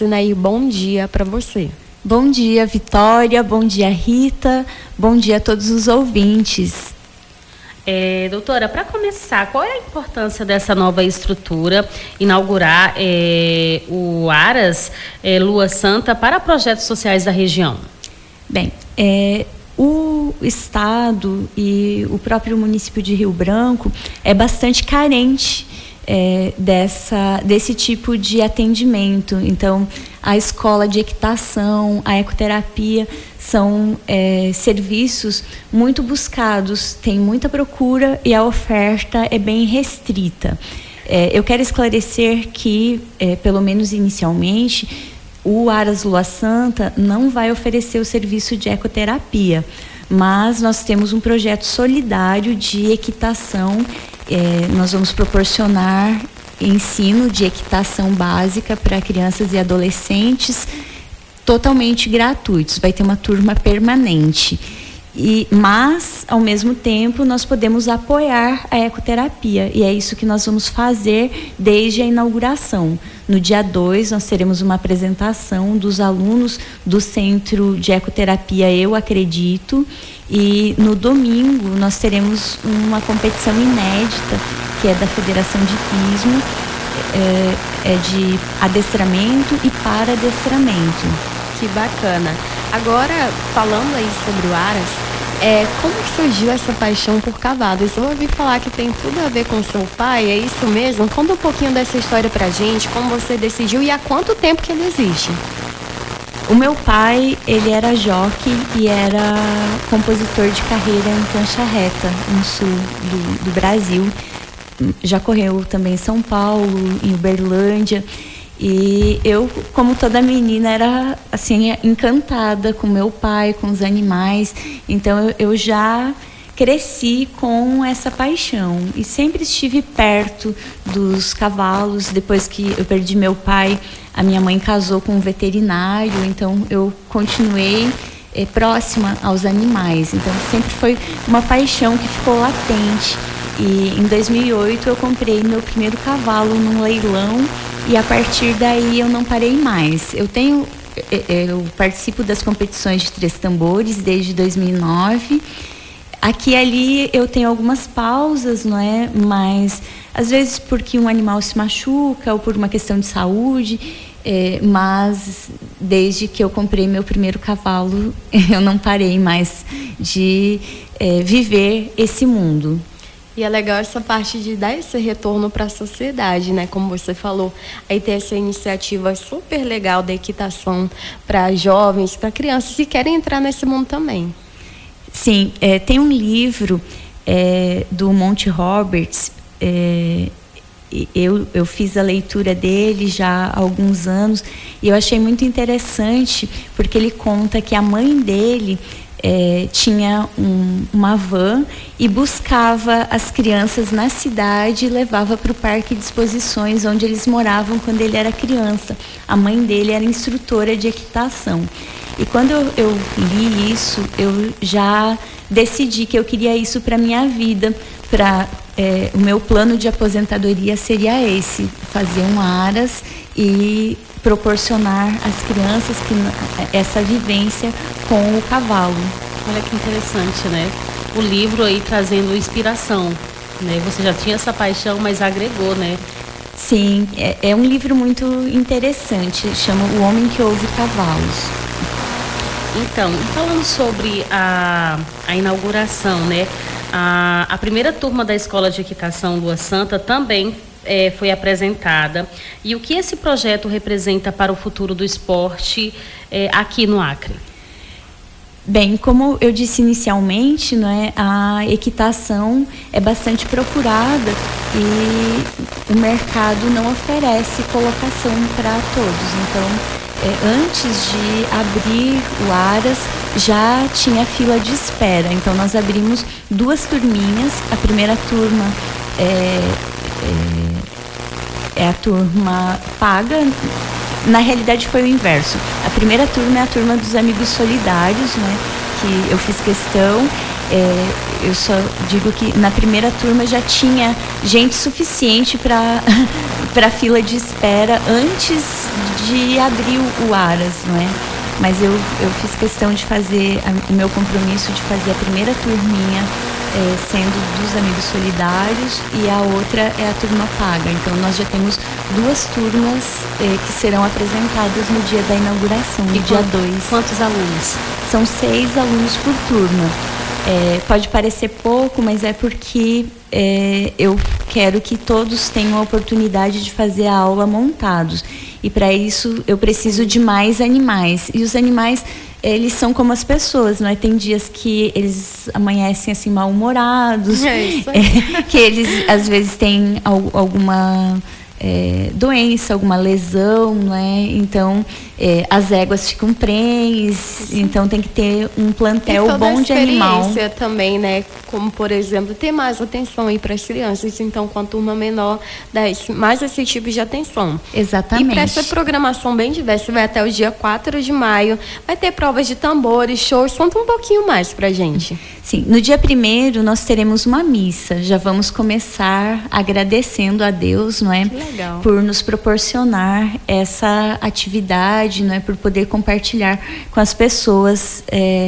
Nair, bom dia para você. Bom dia, Vitória, bom dia, Rita, bom dia a todos os ouvintes. Doutora, para começar, qual é a importância dessa nova estrutura, inaugurar o Aras Lua Santa para projetos sociais da região? Bem, o Estado e o próprio município de Rio Branco é bastante carente desse tipo de atendimento. Então, a escola de equitação, a ecoterapia são serviços muito buscados, tem muita procura e a oferta é bem restrita. Eu quero esclarecer que, pelo menos inicialmente, o Aras Lua Santa não vai oferecer o serviço de ecoterapia, mas nós temos um projeto solidário de equitação. Nós vamos proporcionar ensino de equitação básica para crianças e adolescentes totalmente gratuitos. Vai ter uma turma permanente. Mas, ao mesmo tempo, nós podemos apoiar a ecoterapia. E é isso que nós vamos fazer desde a inauguração. No dia 2, nós teremos uma apresentação dos alunos do Centro de Ecoterapia Eu Acredito. E no domingo, nós teremos uma competição inédita, que é da Federação de Hipismo, de adestramento e para-adestramento. Que bacana. Agora, falando aí sobre o Aras, como que surgiu essa paixão por cavalos? Eu ouvi falar que tem tudo a ver com seu pai, é isso mesmo? Conta um pouquinho dessa história pra gente, como você decidiu e há quanto tempo que ele existe? O meu pai, ele era jockey e era compositor de carreira em prancha reta, no sul do Brasil. Já correu também em São Paulo, em Uberlândia. E eu, como toda menina, era assim encantada com meu pai, com os animais. Então eu já cresci com essa paixão e sempre estive perto dos cavalos. Depois que eu perdi meu pai, a minha mãe casou com um veterinário, então eu continuei próxima aos animais. Então sempre foi uma paixão que ficou latente. E em 2008 eu comprei meu primeiro cavalo num leilão e a partir daí eu não parei mais. Eu participo das competições de 3 tambores desde 2009. Aqui e ali eu tenho algumas pausas, não é? Mas às vezes porque um animal se machuca ou por uma questão de saúde. Mas desde que eu comprei meu primeiro cavalo, eu não parei mais de viver esse mundo. E é legal essa parte de dar esse retorno para a sociedade, né? Como você falou, aí ter essa iniciativa super legal da equitação para jovens, para crianças que querem entrar nesse mundo também. Sim, tem um livro do Monty Roberts, eu fiz a leitura dele já há alguns anos e eu achei muito interessante porque ele conta que a mãe dele tinha uma van e buscava as crianças na cidade e levava para o parque de exposições onde eles moravam quando ele era criança. A mãe dele era instrutora de equitação. E quando eu li isso, eu já decidi que eu queria isso para minha vida. O meu plano de aposentadoria seria esse, fazer um Aras e proporcionar às crianças essa vivência com o cavalo. Olha que interessante, né? O livro aí trazendo inspiração, né? Você já tinha essa paixão, mas agregou, né? Sim, é um livro muito interessante, chama O Homem que Ouve Cavalos. Então, falando sobre a inauguração, né? A primeira turma da Escola de Equitação Lua Santa também foi apresentada. E o que esse projeto representa para o futuro do esporte aqui no Acre? Bem, como eu disse inicialmente, né, a equitação é bastante procurada e o mercado não oferece colocação para todos. Então, antes de abrir o Aras, já tinha fila de espera. Então, nós abrimos 2 turminhas. A primeira turma é a turma paga. Na realidade foi o inverso. A primeira turma é a turma dos amigos solidários, né? Que eu fiz questão. Eu só digo que na primeira turma já tinha gente suficiente para a fila de espera antes de abrir o Aras, não é? Mas eu fiz questão de fazer o meu compromisso de fazer a primeira turminha sendo dos Amigos Solidários, e a outra é a turma paga. Então nós já temos 2 turmas que serão apresentadas no dia da inauguração, no dia 2. Quantos alunos? São 6 alunos por turma. Pode parecer pouco, mas é porque eu quero que todos tenham a oportunidade de fazer a aula montados. E para isso eu preciso de mais animais. E os animais, eles são como as pessoas, não é? Tem dias que eles amanhecem assim mal-humorados, que eles às vezes têm alguma doença, alguma lesão, não é? Então as éguas ficam prenhes, então tem que ter um plantel bom de animal. Também, né? Como, por exemplo, ter mais atenção aí para as crianças. Então, com a turma menor, dá mais esse tipo de atenção. Exatamente. E para essa programação bem diversa, vai até o dia 4 de maio, vai ter provas de tambores, shows. Conta um pouquinho mais pra gente. Sim, no dia 1º nós teremos uma missa. Já vamos começar agradecendo a Deus, não é? Que legal. Por nos proporcionar essa atividade, não é? Por poder compartilhar com as pessoas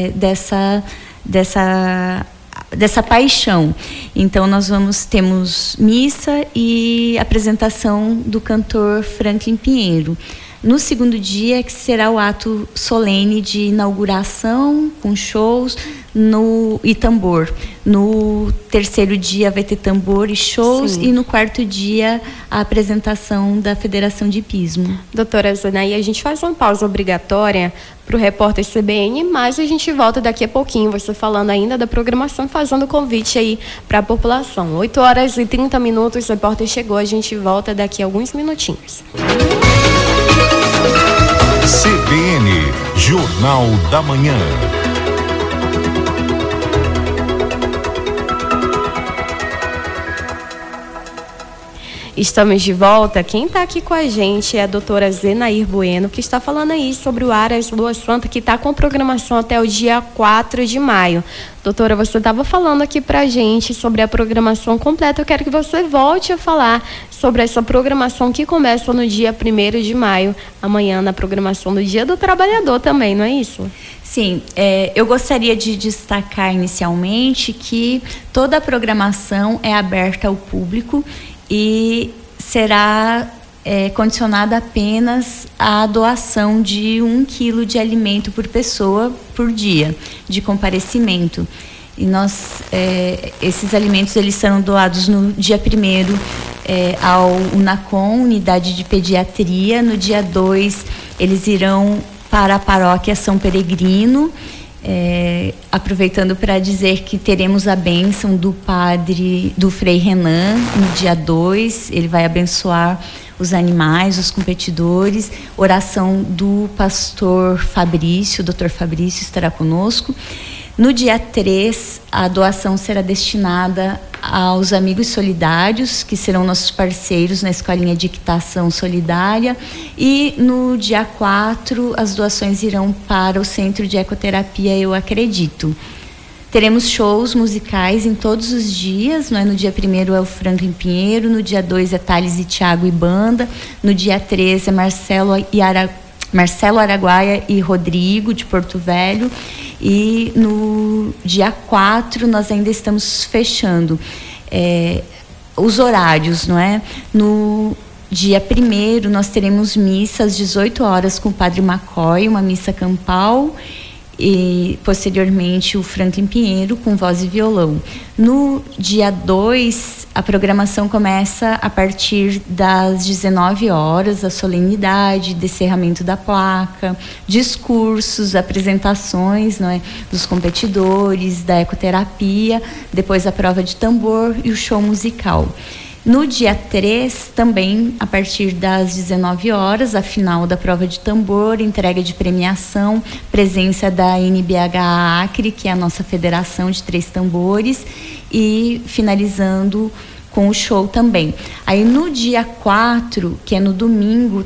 dessa paixão. Então nós temos missa e apresentação do cantor Franklin Pinheiro. No segundo dia, que será o ato solene de inauguração, com shows e tambor. No terceiro dia vai ter tambor e shows. Sim. E no quarto dia, a apresentação da Federação de Hipismo. Doutora Zenaí, a gente faz uma pausa obrigatória para o repórter CBN, mas a gente volta daqui a pouquinho, você falando ainda da programação, fazendo o convite aí para a população. 8h30, o repórter chegou, a gente volta daqui a alguns minutinhos. CBN, Jornal da Manhã. Estamos de volta. Quem está aqui com a gente é a doutora Zenair Bueno, que está falando aí sobre o Aras Lua Santa, que está com programação até o dia 4 de maio. Doutora, você estava falando aqui para a gente sobre a programação completa. Eu quero que você volte a falar sobre essa programação que começa no dia 1º de maio, amanhã, na programação do Dia do Trabalhador também, não é isso? Sim, eu gostaria de destacar inicialmente que toda a programação é aberta ao público e será condicionada apenas à doação de 1 quilo de alimento por pessoa por dia, de comparecimento. E esses alimentos eles serão doados no dia 1º ao UNACOM, Unidade de Pediatria. No dia 2, eles irão para a paróquia São Peregrino, aproveitando para dizer que teremos a bênção do Frei Renan no dia 2, ele vai abençoar os animais, os competidores, oração do pastor Fabrício, Dr. Fabrício estará conosco. No dia 3, a doação será destinada aos Amigos Solidários, que serão nossos parceiros na Escolinha de Equitação Solidária. E no dia 4, as doações irão para o Centro de Ecoterapia Eu Acredito. Teremos shows musicais em todos os dias, não é? No dia 1º é o Franklin Pinheiro, no dia 2 é Thales e Thiago e Banda, no dia 3 é Marcelo Araguaia e Rodrigo, de Porto Velho. E no dia 4 nós ainda estamos fechando os horários, não é? No dia 1º nós teremos missa às 18 horas com o Padre McCoy, uma missa campal, e posteriormente o Franklin Pinheiro com voz e violão. No dia 2, a programação começa a partir das 19 horas, a solenidade, descerramento da placa, discursos, apresentações, não é, dos competidores, da ecoterapia, depois a prova de tambor e o show musical. No dia 3, também, a partir das 19 horas, a final da prova de tambor, entrega de premiação, presença da NBH Acre, que é a nossa federação de 3 tambores, e finalizando com o show também. Aí no dia 4, que é no domingo,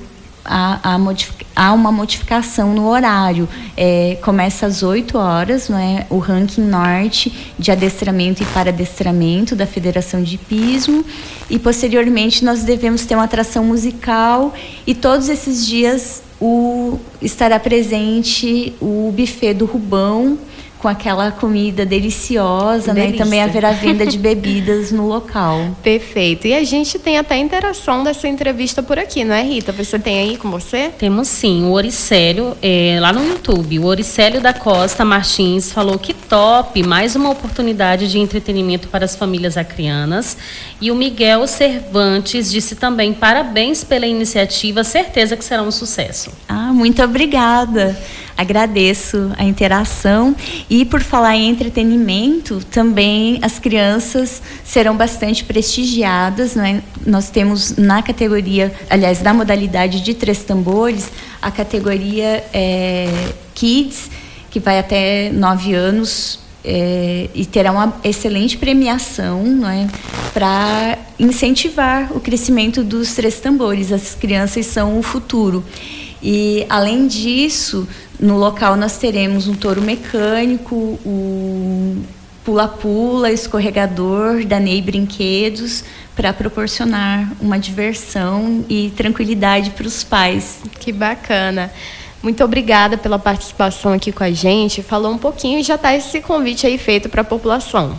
há uma modificação no horário. Começa às 8 horas, não é? O ranking norte de adestramento e paradestramento da Federação de Hipismo, e posteriormente nós devemos ter uma atração musical, e todos esses dias estará presente o buffet do Rubão, com aquela comida deliciosa, né? E também haverá venda de bebidas no local. Perfeito. E a gente tem até interação dessa entrevista por aqui, não é, Rita? Você tem aí com você? Temos sim. O Oricélio, lá no YouTube, o Oricélio da Costa Martins falou que top, mais uma oportunidade de entretenimento para as famílias acrianas. E o Miguel Cervantes disse também, parabéns pela iniciativa, certeza que será um sucesso. Muito obrigada. Agradeço a interação. E por falar em entretenimento, também as crianças serão bastante prestigiadas, né? Nós temos na categoria, aliás, na modalidade de 3 tambores, a categoria Kids, que vai até 9 anos, e terá uma excelente premiação, não é? Para incentivar o crescimento dos 3 tambores. As crianças são o futuro. E, além disso, no local nós teremos um touro mecânico, o pula-pula, escorregador, da Ney Brinquedos, para proporcionar uma diversão e tranquilidade para os pais. Que bacana. Muito obrigada pela participação aqui com a gente. Falou um pouquinho e já está esse convite aí feito para a população.